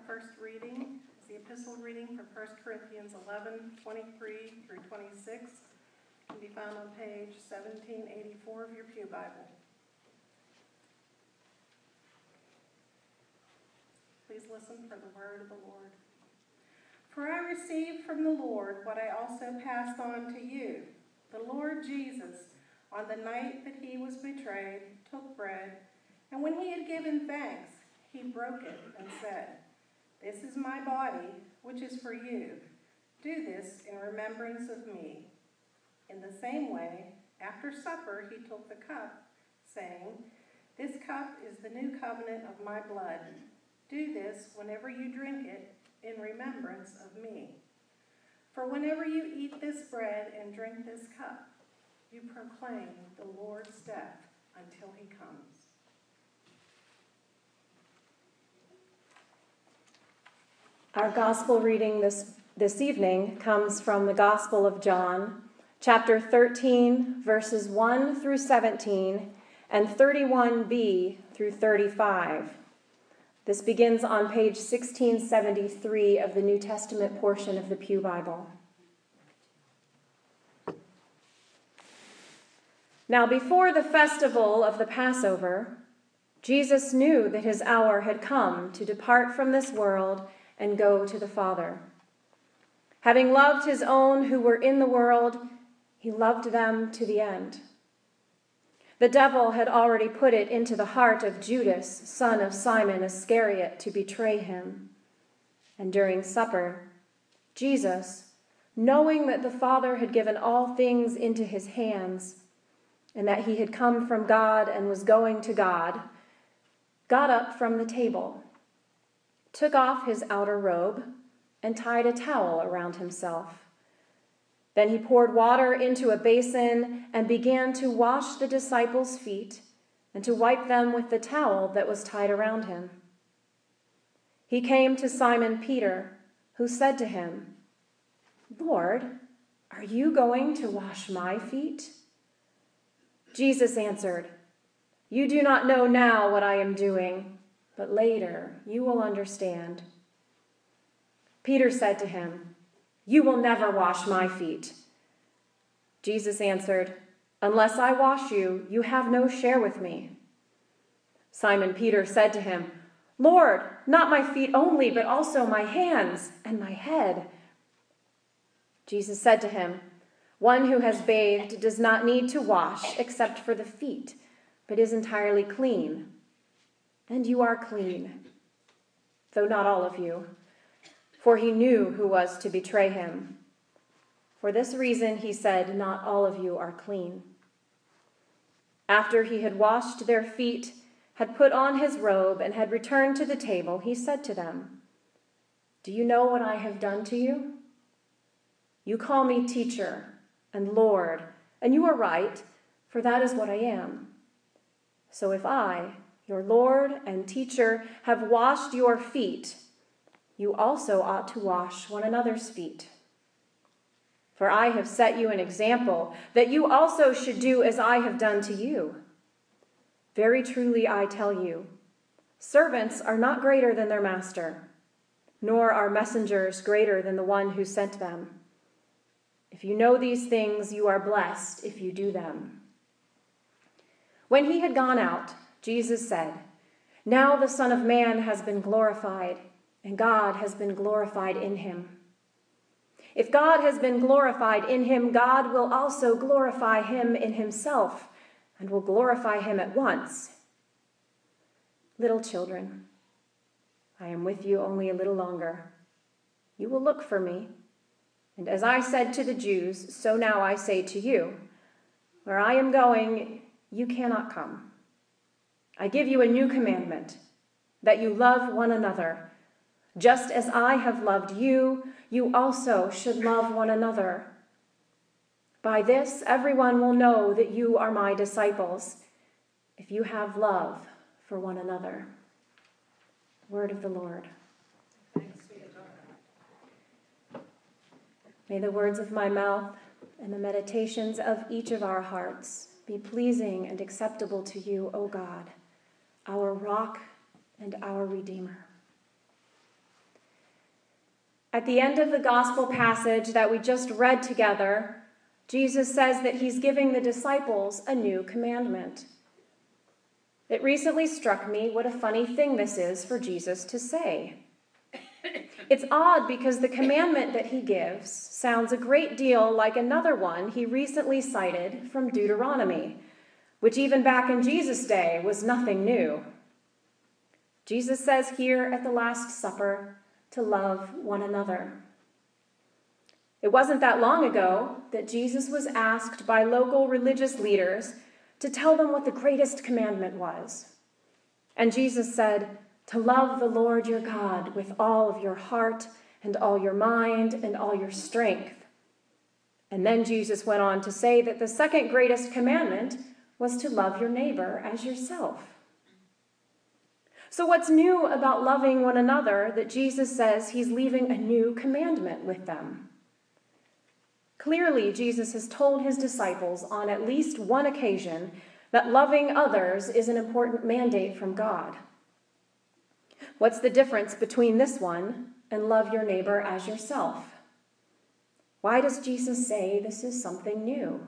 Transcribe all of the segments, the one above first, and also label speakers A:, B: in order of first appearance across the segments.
A: first reading is the epistle reading from 1 Corinthians 11:23 through 26. It can be found on page 1784 of your Pew Bible. Please listen for the word of the Lord. For I received from the Lord what I also passed on to you. The Lord Jesus, on the night that he was betrayed, took bread, and when he had given thanks, he broke it and said, "This is my body, which is for you. Do this in remembrance of me." In the same way, after supper, he took the cup, saying, "This cup is the new covenant of my blood. Do this whenever you drink it in remembrance of me. For whenever you eat this bread and drink this cup, you proclaim the Lord's death until he comes."
B: Our gospel reading this evening comes from the Gospel of John, chapter 13, verses 1 through 17, and 31b through 35. This begins on page 1673 of the New Testament portion of the Pew Bible. Now, before the festival of the Passover, Jesus knew that his hour had come to depart from this world and go to the Father. Having loved his own who were in the world, he loved them to the end. The devil had already put it into the heart of Judas, son of Simon Iscariot, to betray him. And during supper, Jesus, knowing that the Father had given all things into his hands, and that he had come from God and was going to God, got up from the table, took off his outer robe, and tied a towel around himself. Then he poured water into a basin and began to wash the disciples' feet and to wipe them with the towel that was tied around him. He came to Simon Peter, who said to him, "Lord, are you going to wash my feet?" Jesus answered, "You do not know now what I am doing, but later you will understand." Peter said to him, "You will never wash my feet." Jesus answered, "Unless I wash you, you have no share with me." Simon Peter said to him, "Lord, not my feet only, but also my hands and my head." Jesus said to him, "One who has bathed does not need to wash except for the feet, but is entirely clean. And you are clean, though not all of you." For he knew who was to betray him. For this reason he said, "Not all of you are clean." After he had washed their feet, had put on his robe, and had returned to the table, he said to them, "Do you know what I have done to you? You call me teacher and Lord, and you are right, for that is what I am. So if I, your Lord and teacher, have washed your feet, you also ought to wash one another's feet. For I have set you an example, that you also should do as I have done to you. Very truly I tell you, servants are not greater than their master, nor are messengers greater than the one who sent them. If you know these things, you are blessed if you do them." When he had gone out, Jesus said, "Now the Son of Man has been glorified, and God has been glorified in him. If God has been glorified in him, God will also glorify him in himself, and will glorify him at once. Little children, I am with you only a little longer. You will look for me. And as I said to the Jews, so now I say to you, where I am going, you cannot come. I give you a new commandment, that you love one another. Just as I have loved you, you also should love one another. By this, everyone will know that you are my disciples, if you have love for one another." Word of the Lord.
A: Thanks be to God.
B: May the words of my mouth and the meditations of each of our hearts be pleasing and acceptable to you, O God, our rock and our Redeemer. At the end of the gospel passage that we just read together, Jesus says that he's giving the disciples a new commandment. It recently struck me what a funny thing this is for Jesus to say. It's odd because the commandment that he gives sounds a great deal like another one he recently cited from Deuteronomy, which even back in Jesus' day was nothing new. Jesus says here at the Last Supper to love one another. It wasn't that long ago that Jesus was asked by local religious leaders to tell them what the greatest commandment was. And Jesus said, to love the Lord your God with all of your heart and all your mind and all your strength. And then Jesus went on to say that the second greatest commandment was to love your neighbor as yourself. So what's new about loving one another that Jesus says he's leaving a new commandment with them? Clearly, Jesus has told his disciples on at least one occasion that loving others is an important mandate from God. What's the difference between this one and love your neighbor as yourself? Why does Jesus say this is something new?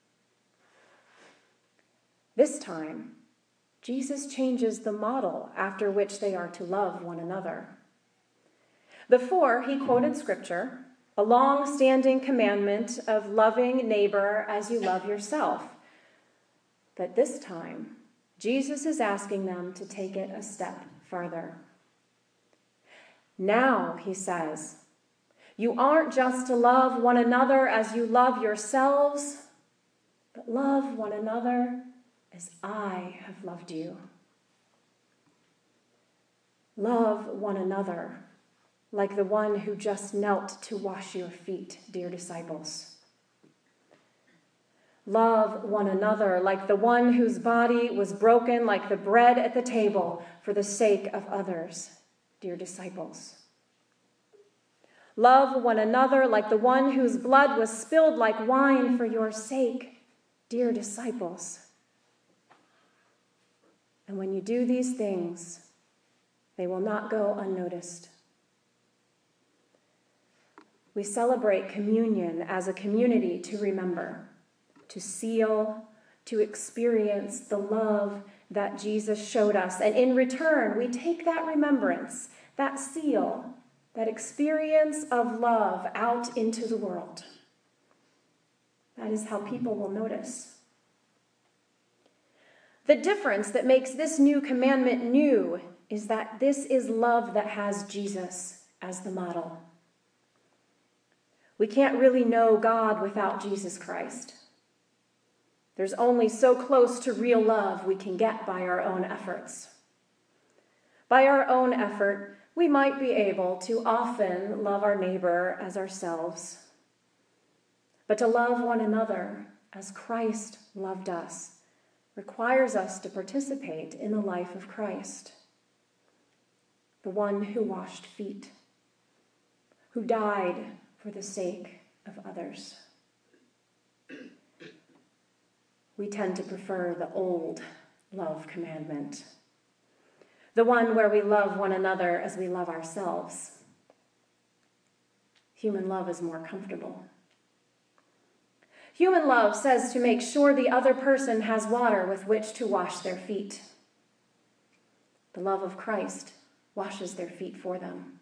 B: This time, Jesus changes the model after which they are to love one another. Before, he quoted scripture, a long-standing commandment of loving neighbor as you love yourself. But this time, Jesus is asking them to take it a step further. Now, he says, you aren't just to love one another as you love yourselves, but love one another as I have loved you. Love one another like the one who just knelt to wash your feet, dear disciples. Love one another like the one whose body was broken like the bread at the table for the sake of others, dear disciples. Love one another like the one whose blood was spilled like wine for your sake, dear disciples. And when you do these things, they will not go unnoticed. We celebrate communion as a community to remember, to seal, to experience the love that Jesus showed us. And in return, we take that remembrance, that seal, that experience of love out into the world. That is how people will notice. The difference that makes this new commandment new is that this is love that has Jesus as the model. We can't really know God without Jesus Christ. There's only so close to real love we can get by our own efforts. By our own effort, we might be able to often love our neighbor as ourselves. But to love one another as Christ loved us requires us to participate in the life of Christ, the one who washed feet, who died for the sake of others. We tend to prefer the old love commandment, the one where we love one another as we love ourselves. Human love is more comfortable. Human love says to make sure the other person has water with which to wash their feet. The love of Christ washes their feet for them.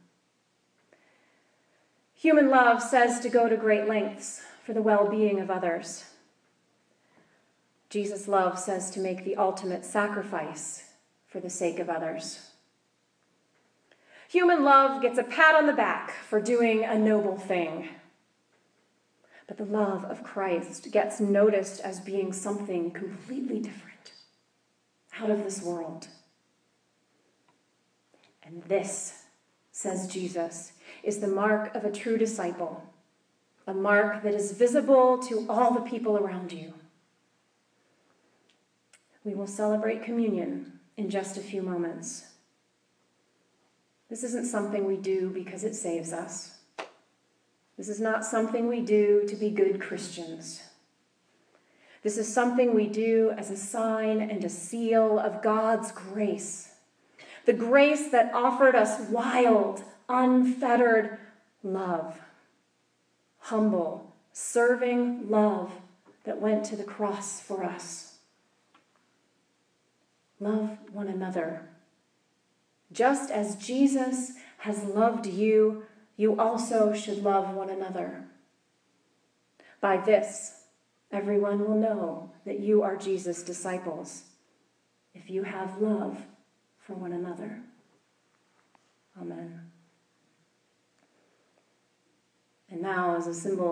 B: Human love says to go to great lengths for the well-being of others. Jesus' love says to make the ultimate sacrifice for the sake of others. Human love gets a pat on the back for doing a noble thing. But the love of Christ gets noticed as being something completely different, out of this world. And this, says Jesus, is the mark of a true disciple, a mark that is visible to all the people around you. We will celebrate communion in just a few moments. This isn't something we do because it saves us. This is not something we do to be good Christians. This is something we do as a sign and a seal of God's grace. The grace that offered us wild, unfettered, love. Humble, serving love that went to the cross for us. Love one another. Just as Jesus has loved you, you also should love one another. By this, everyone will know that you are Jesus' disciples, if you have love for one another. Amen. And now, as a symbol